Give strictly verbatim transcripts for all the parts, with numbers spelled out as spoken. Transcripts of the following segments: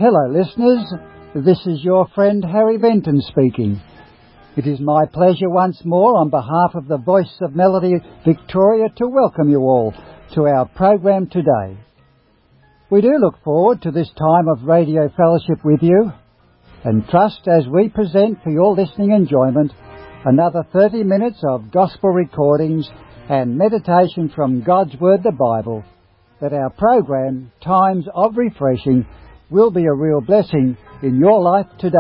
Hello listeners, this is your friend Harry Benton speaking. It is my pleasure once more on behalf of the Voice of Melody Victoria to welcome you all to our program today. We do look forward to this time of radio fellowship with you and trust as we present for your listening enjoyment another thirty minutes of gospel recordings and meditation from God's Word, the Bible, that our program, Times of Refreshing, will be a real blessing in your life today.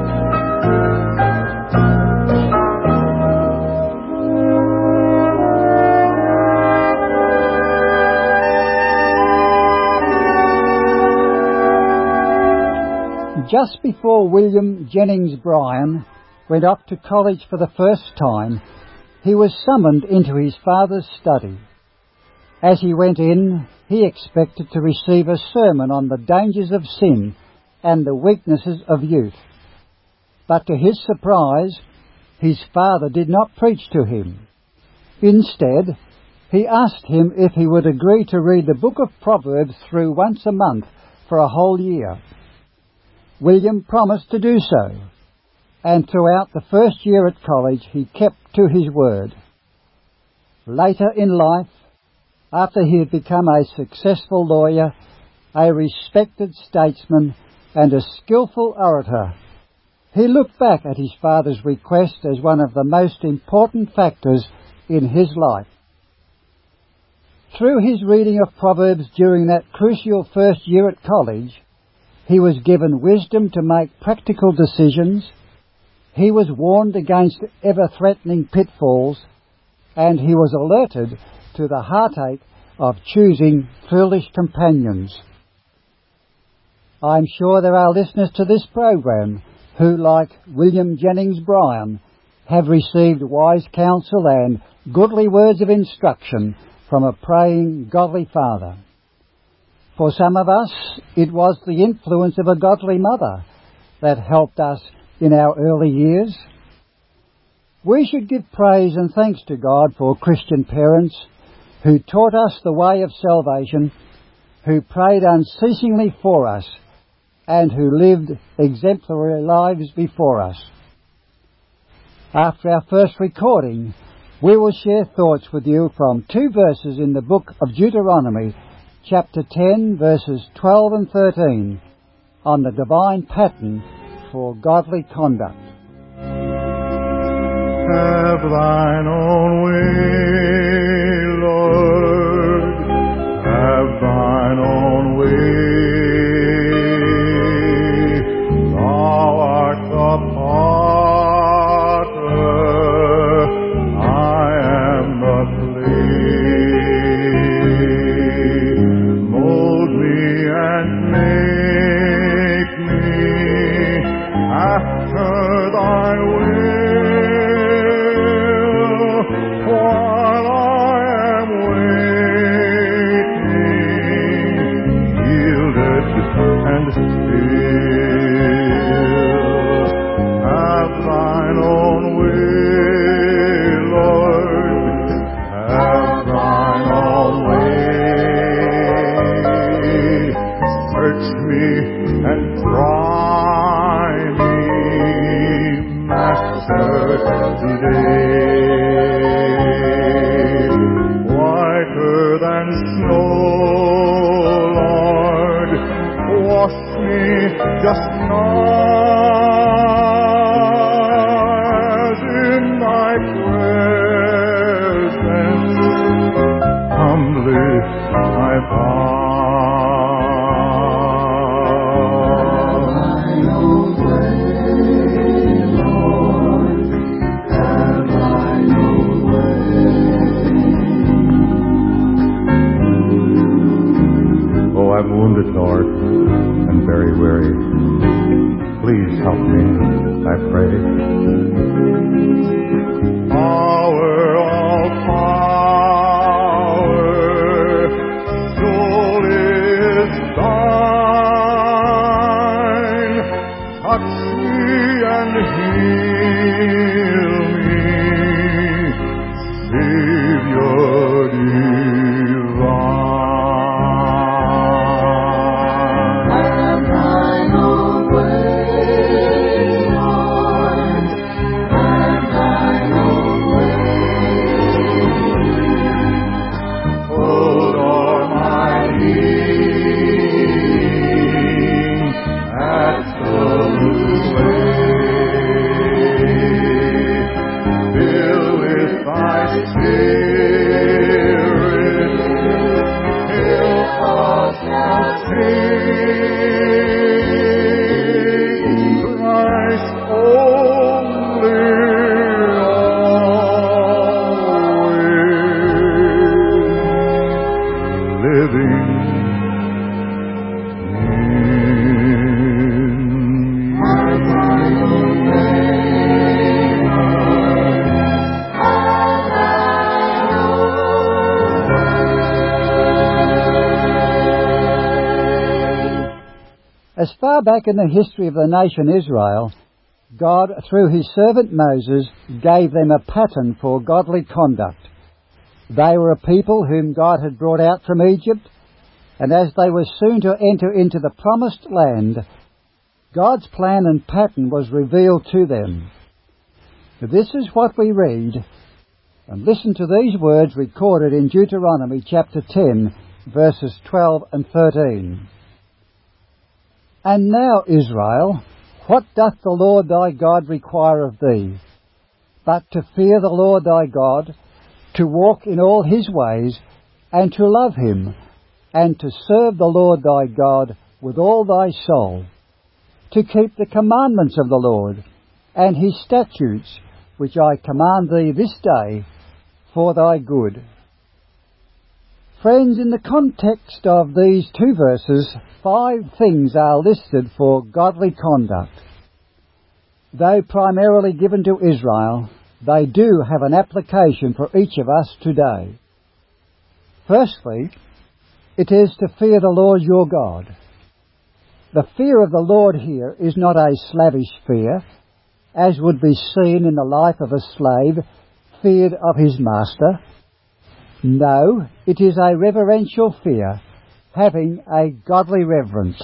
Just before William Jennings Bryan went off to college for the first time, he was summoned into his father's study. As he went in, he expected to receive a sermon on the dangers of sin and the weaknesses of youth. But to his surprise, his father did not preach to him. Instead, he asked him if he would agree to read the book of Proverbs through once a month for a whole year. William promised to do so, and throughout the first year at college he kept to his word. Later in life, after he had become a successful lawyer, a respected statesman, and a skillful orator, he looked back at his father's request as one of the most important factors in his life. Through his reading of Proverbs during that crucial first year at college, he was given wisdom to make practical decisions, he was warned against ever-threatening pitfalls, and he was alerted to the heartache of choosing foolish companions. I'm sure there are listeners to this program who, like William Jennings Bryan, have received wise counsel and goodly words of instruction from a praying, godly father. For some of us, it was the influence of a godly mother that helped us in our early years. We should give praise and thanks to God for Christian parents who taught us the way of salvation, who prayed unceasingly for us, and who lived exemplary lives before us. After our first recording, we will share thoughts with you from two verses in the book of Deuteronomy, chapter ten, verses twelve and thirteen, on the divine pattern for godly conduct. Have thine own way, Lord, have thine own way. Thou art the potter, I am the clay. Mold me and make me after thy will. Just as in thy presence humbly I bow. Thine own way, Lord, have thine own way. Oh, I'm wounded, Lord, and very weary. Please help me, I pray. Power, all power, soul is thine. Touch me and heal me, Savior divine. Have thine far back in the history of the nation Israel, God, through his servant Moses, gave them a pattern for godly conduct. They were a people whom God had brought out from Egypt, and as they were soon to enter into the promised land, God's plan and pattern was revealed to them. This is what we read, and listen to these words recorded in Deuteronomy chapter ten, verses twelve and thirteen. And now, Israel, what doth the Lord thy God require of thee, but to fear the Lord thy God, to walk in all his ways, and to love him, and to serve the Lord thy God with all thy soul, to keep the commandments of the Lord, and his statutes, which I command thee this day, for thy good. Friends, in the context of these two verses, five things are listed for godly conduct. Though primarily given to Israel, they do have an application for each of us today. Firstly, it is to fear the Lord your God. The fear of the Lord here is not a slavish fear, as would be seen in the life of a slave feared of his master. No, it is a reverential fear, having a godly reverence.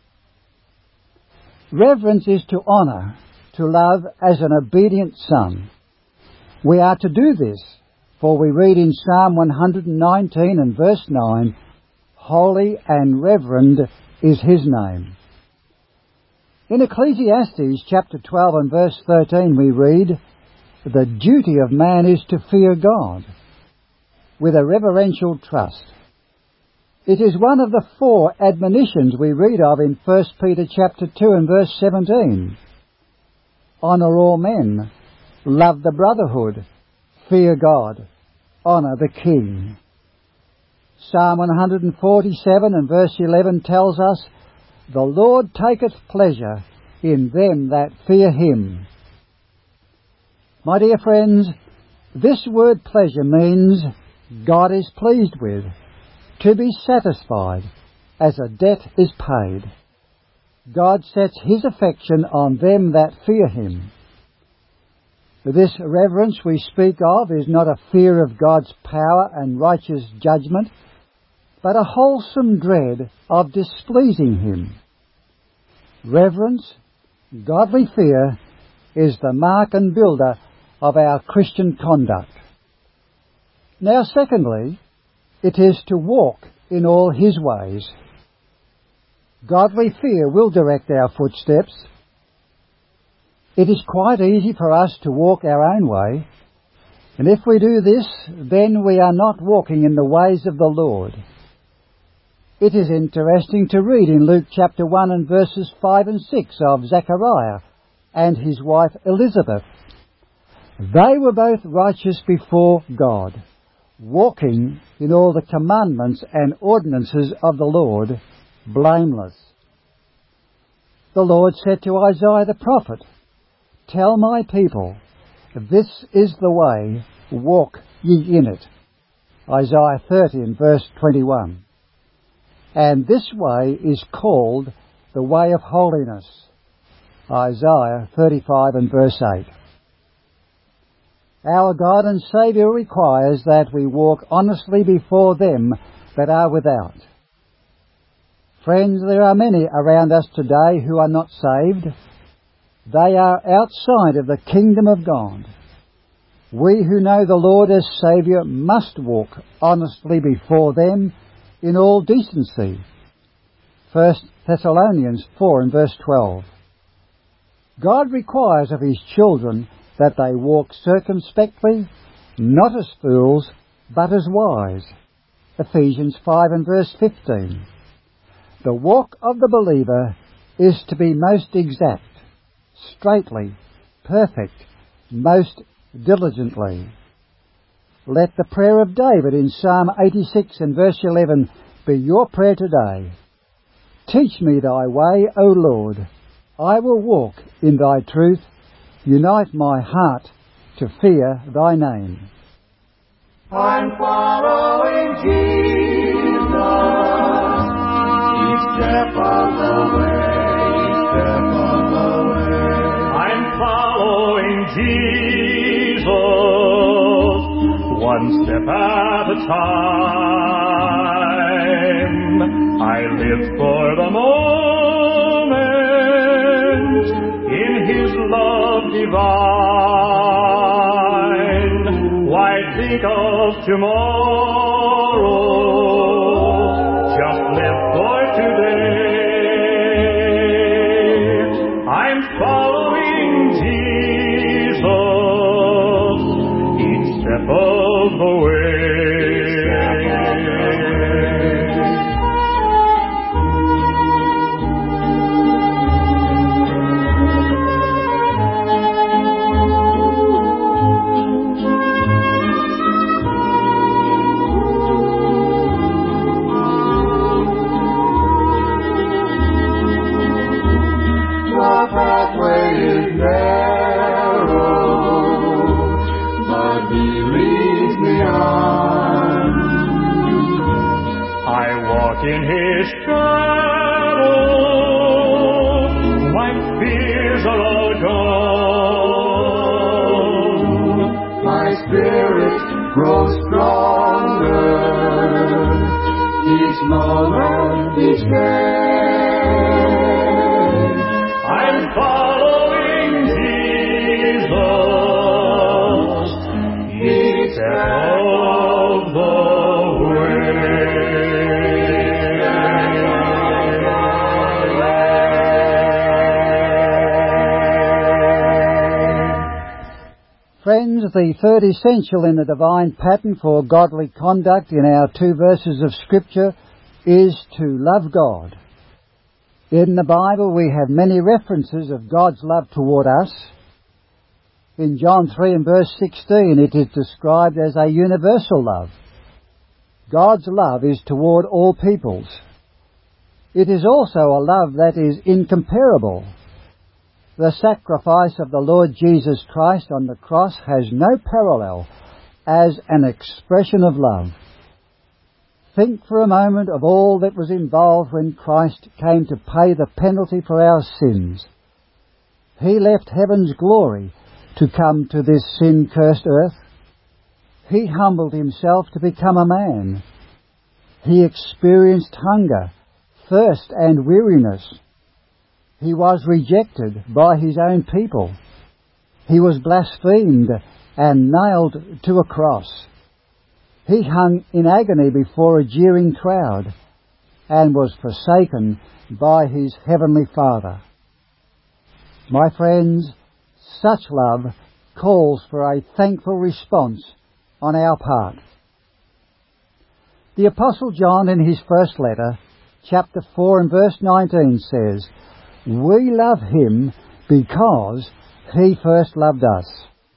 Reverence is to honour, to love as an obedient son. We are to do this, for we read in Psalm one hundred nineteen and verse nine, Holy and reverend is his name. In Ecclesiastes chapter twelve and verse thirteen we read, The duty of man is to fear God, with a reverential trust. It is one of the four admonitions we read of in First Peter chapter two and verse seventeen. Honour all men, love the brotherhood, fear God, honour the king. Psalm one hundred forty-seven and verse eleven tells us, The Lord taketh pleasure in them that fear him. My dear friends, this word pleasure means God is pleased with, to be satisfied, as a debt is paid. God sets his affection on them that fear him. This reverence we speak of is not a fear of God's power and righteous judgment, but a wholesome dread of displeasing him. Reverence, godly fear, is the mark and builder of our Christian conduct. Now, secondly, it is to walk in all his ways. Godly fear will direct our footsteps. It is quite easy for us to walk our own way, and if we do this, then we are not walking in the ways of the Lord. It is interesting to read in Luke chapter one and verses five and six of Zechariah and his wife Elizabeth. They were both righteous before God, walking in all the commandments and ordinances of the Lord, blameless. The Lord said to Isaiah the prophet, Tell my people, this is the way, walk ye in it. Isaiah thirty and verse twenty-one. And this way is called the way of holiness. Isaiah thirty-five and verse eight. Our God and Saviour requires that we walk honestly before them that are without. Friends, there are many around us today who are not saved. They are outside of the kingdom of God. We who know the Lord as Saviour must walk honestly before them in all decency. First Thessalonians four and verse twelve. God requires of his children that they walk circumspectly, not as fools, but as wise. Ephesians five and verse fifteen. The walk of the believer is to be most exact, straightly, perfect, most diligently. Let the prayer of David in Psalm eighty-six and verse eleven be your prayer today. Teach me thy way, O Lord. I will walk in thy truth. Unite my heart to fear thy name. I'm following Jesus each step of the way. Jesus, one step at a time. I live for the moment in His love divine. Why think of tomorrow? Just live for today. I'm following Jesus each step of the way. In His shadow, my fears are all gone. My spirit grows stronger each moment, each day. I'm following Jesus each step of the way. Friends, the third essential in the divine pattern for godly conduct in our two verses of Scripture is to love God. In the Bible we have many references of God's love toward us. In John three and verse sixteen it is described as a universal love. God's love is toward all peoples. It is also a love that is incomparable. The sacrifice of the Lord Jesus Christ on the cross has no parallel as an expression of love. Think for a moment of all that was involved when Christ came to pay the penalty for our sins. He left heaven's glory to come to this sin-cursed earth. He humbled Himself to become a man. He experienced hunger, thirst and weariness. He was rejected by His own people. He was blasphemed and nailed to a cross. He hung in agony before a jeering crowd and was forsaken by His heavenly Father. My friends, such love calls for a thankful response on our part. The Apostle John in his first letter, chapter four and verse nineteen says, "We love Him because He first loved us."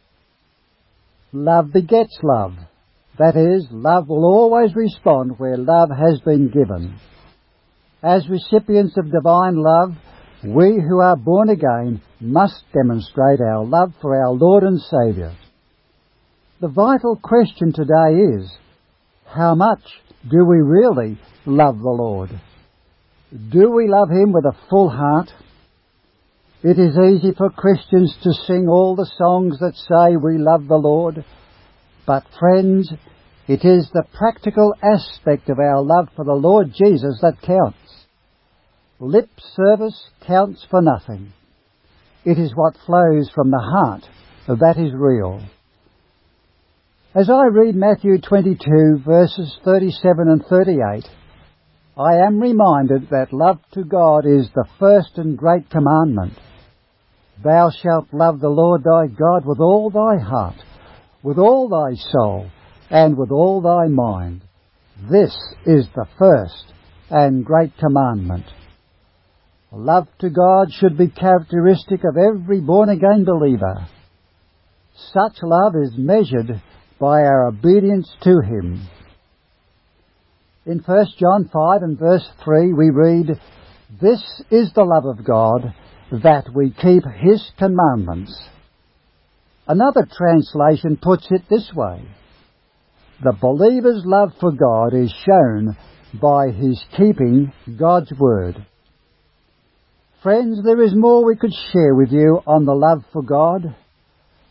Love begets love. That is, love will always respond where love has been given. As recipients of divine love, we who are born again must demonstrate our love for our Lord and Saviour. The vital question today is, how much do we really love the Lord? Do we love Him with a full heart? It is easy for Christians to sing all the songs that say we love the Lord. But friends, it is the practical aspect of our love for the Lord Jesus that counts. Lip service counts for nothing. It is what flows from the heart that is real. As I read Matthew twenty-two, verses thirty-seven and thirty-eight, I am reminded that love to God is the first and great commandment. Thou shalt love the Lord thy God with all thy heart, with all thy soul, and with all thy mind. This is the first and great commandment. Love to God should be characteristic of every born-again believer. Such love is measured by our obedience to Him. In First John five and verse three we read, "This is the love of God, that we keep His commandments." Another translation puts it this way: the believer's love for God is shown by his keeping God's word. Friends, there is more we could share with you on the love for God.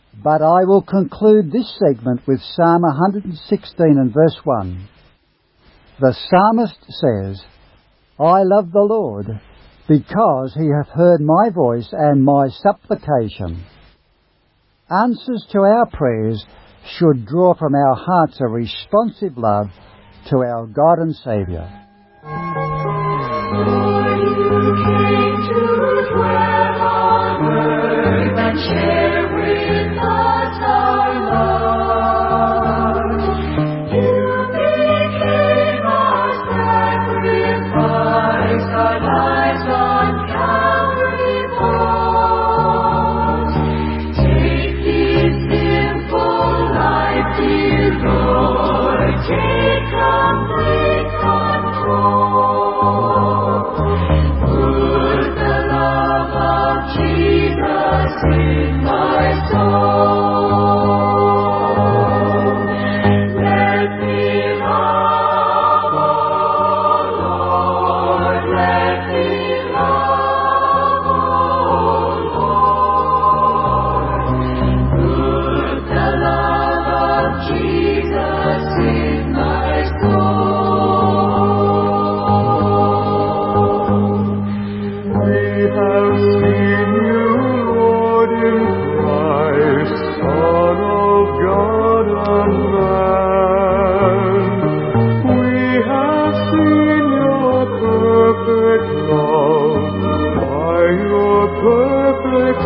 But I will conclude this segment with Psalm one hundred sixteen and verse one. The psalmist says, I love the Lord, because he hath heard my voice and my supplication. Answers to our prayers should draw from our hearts a responsive love to our God and Saviour. Lord, you came to dwell on earth and share with us our lot. You became our sacrifice, our lives on Calvary bought. Take this simple life, dear Lord, take complete control. Put the love of Jesus in my soul. Let me love, oh Lord, let me love, oh Lord. Put the love of Jesus in my soul. We have seen you, Lord, in Christ, Son of God and man. We have seen your perfect love by your perfect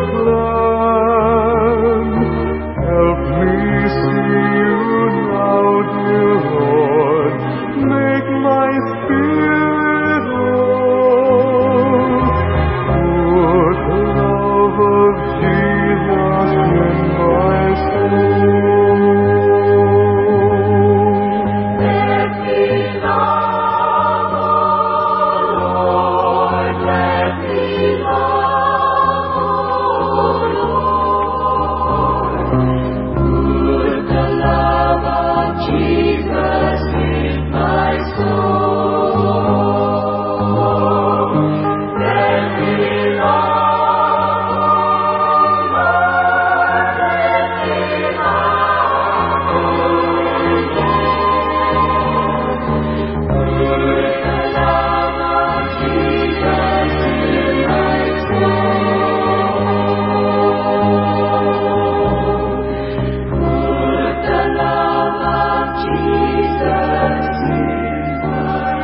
plan. Help me see you now, dear Lord. Make my spirit whole. Put the love of Jesus in my soul. Let me love, oh Lord, let me love, oh Lord. Put the love of Jesus in my soul. Let me love, oh Lord, let me love, oh Lord. Put the love of Jesus in my soul. Put the love of Jesus in my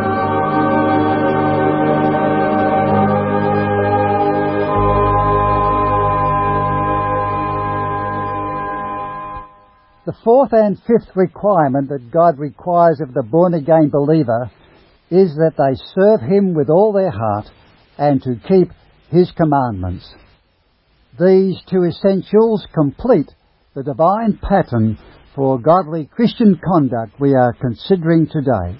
The fourth and fifth requirement that God requires of the born-again believer is that they serve Him with all their heart and to keep His commandments. These two essentials complete the divine pattern for godly Christian conduct we are considering today.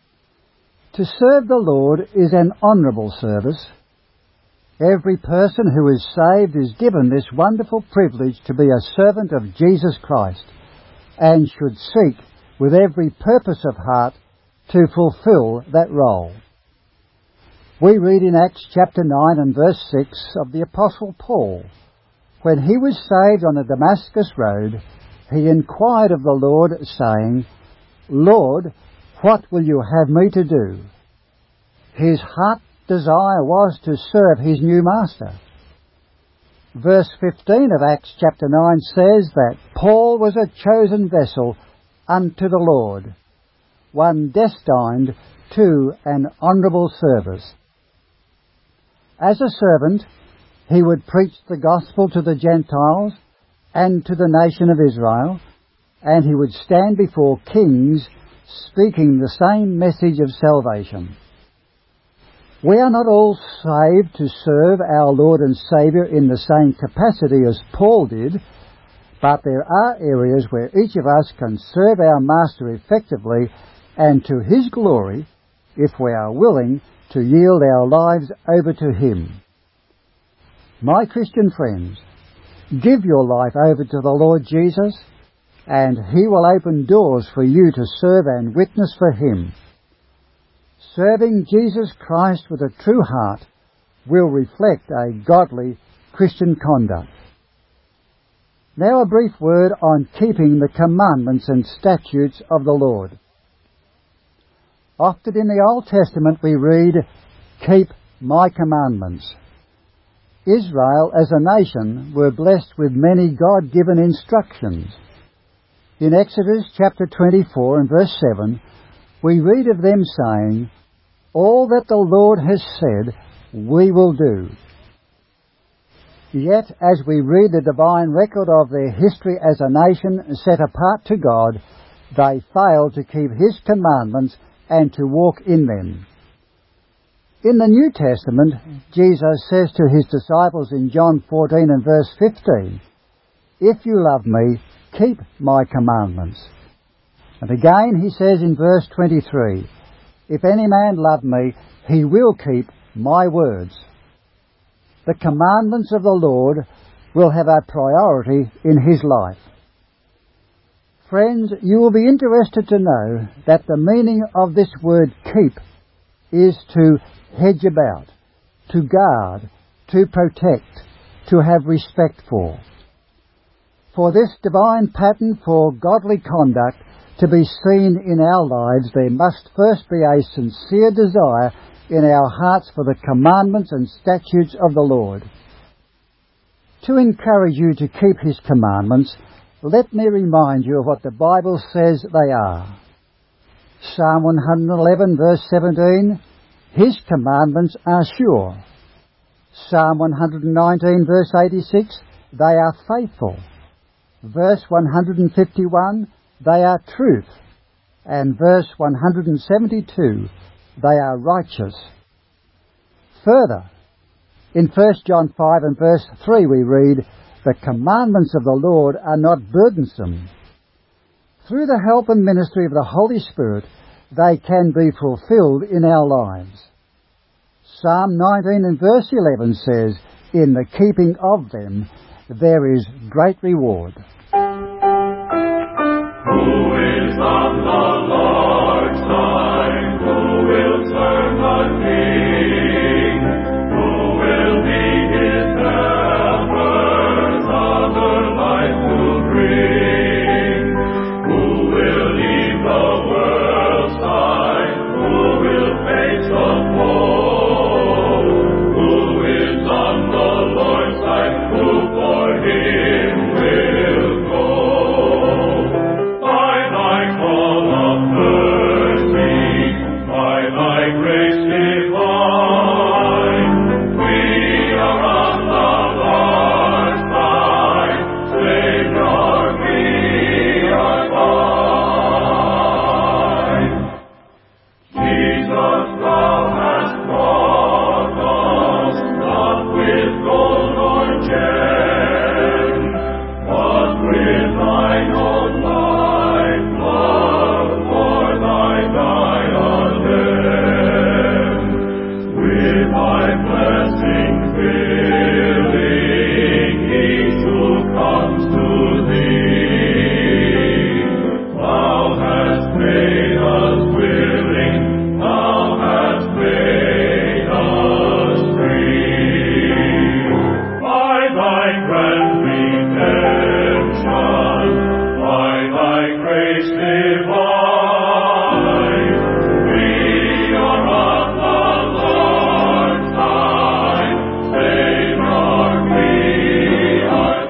To serve the Lord is an honourable service. Every person who is saved is given this wonderful privilege to be a servant of Jesus Christ, and should seek with every purpose of heart to fulfill that role. We read in Acts chapter nine and verse six of the Apostle Paul, when he was saved on the Damascus road, he inquired of the Lord, saying, Lord, what will you have me to do? His heart desire was to serve his new master. Verse fifteen of Acts chapter nine says that Paul was a chosen vessel unto the Lord, one destined to an honourable service. As a servant, he would preach the gospel to the Gentiles and to the nation of Israel, and he would stand before kings speaking the same message of salvation. We are not all saved to serve our Lord and Saviour in the same capacity as Paul did, but there are areas where each of us can serve our Master effectively and to His glory if we are willing to yield our lives over to Him. My Christian friends, give your life over to the Lord Jesus, and He will open doors for you to serve and witness for Him. Serving Jesus Christ with a true heart will reflect a godly Christian conduct. Now a brief word on keeping the commandments and statutes of the Lord. Often in the Old Testament we read, "Keep my commandments." Israel as a nation were blessed with many God-given instructions. In Exodus chapter twenty-four and verse seven, we read of them saying, "All that the Lord has said, we will do." Yet, as we read the divine record of their history as a nation set apart to God, they failed to keep His commandments and to walk in them. In the New Testament, Jesus says to His disciples in John fourteen and verse fifteen, "If you love me, keep my commandments." And again He says in verse twenty-three, "If any man love me, he will keep my words." The commandments of the Lord will have a priority in his life. Friends, you will be interested to know that the meaning of this word keep is to hedge about, to guard, to protect, to have respect for. For this divine pattern for godly conduct to be seen in our lives, there must first be a sincere desire in our hearts for the commandments and statutes of the Lord. To encourage you to keep His commandments, let me remind you of what the Bible says they are. Psalm one hundred eleven verse seventeen, "His commandments are sure." Psalm one hundred nineteen verse eighty-six, "They are faithful." Verse one hundred fifty-one, "They are truth." And verse one hundred seventy-two, "They are righteous." Further, in First John five and verse three we read, "The commandments of the Lord are not burdensome." Through the help and ministry of the Holy Spirit, they can be fulfilled in our lives. Psalm nineteen and verse eleven says, "In the keeping of them there is great reward." Who is on the Lord's side? Who will serve the King? Who will be His helpers, other life to bring? Who will leave the world's side? Who will face the foe? Who is on the Lord's side? Who for Him will go? By thy call of mercy, by thy grace divine, we are on the Lord's side. Savior, we are thine. Jesus, thou hast bought us, not with gold or gem, but with thine own life, love for thy diadem. With thy blessing filling each who comes to thee, thou hast made us willing, thou hast made us free. By thy grand redemption, by thy grace divine, we are on the Lord's side. Savior, we are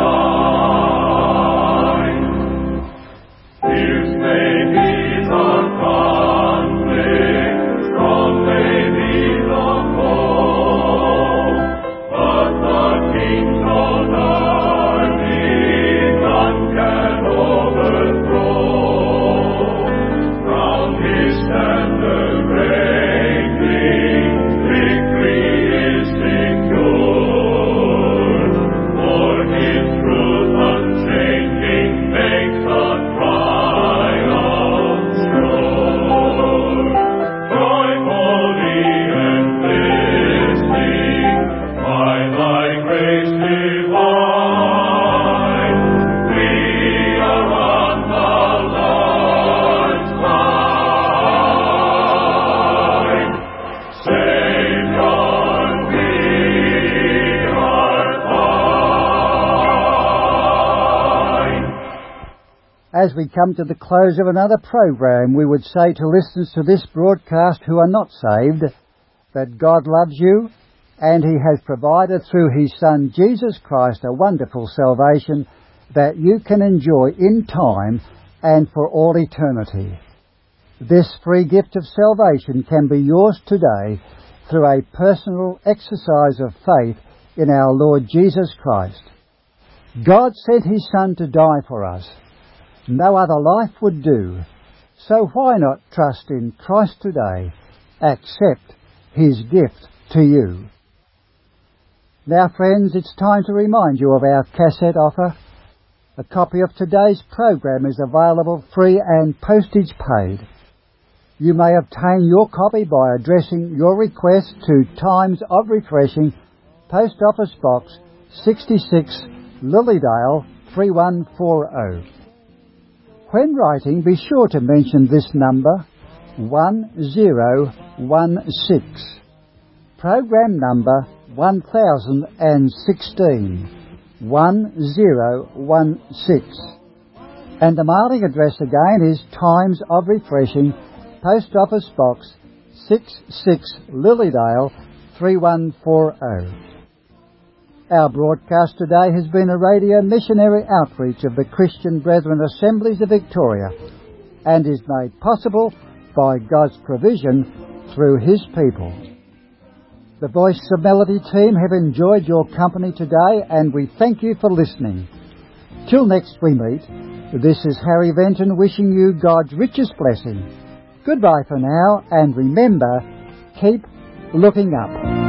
thine. Fierce may be the conflict, strong may be the foe, but the King's own army none can overthrow. As we come to the close of another program, we would say to listeners to this broadcast who are not saved that God loves you and He has provided through His Son Jesus Christ a wonderful salvation that you can enjoy in time and for all eternity. This free gift of salvation can be yours today through a personal exercise of faith in our Lord Jesus Christ. God sent His Son to die for us. No other life would do. So why not trust in Christ today? Accept His gift to you. Now, friends, it's time to remind you of our cassette offer. A copy of today's program is available free and postage paid. You may obtain your copy by addressing your request to Times of Refreshing, Post Office Box sixty-six, Lilydale three one four zero. When writing, be sure to mention this number, one zero one six. Program number one thousand sixteen, one zero one six. And the mailing address again is Times of Refreshing, Post Office Box sixty-six, Lilydale three one four zero. Our broadcast today has been a radio missionary outreach of the Christian Brethren Assemblies of Victoria and is made possible by God's provision through His people. The Voice of Melody team have enjoyed your company today and we thank you for listening. Till next we meet, this is Harry Venton wishing you God's richest blessing. Goodbye for now and remember, keep looking up.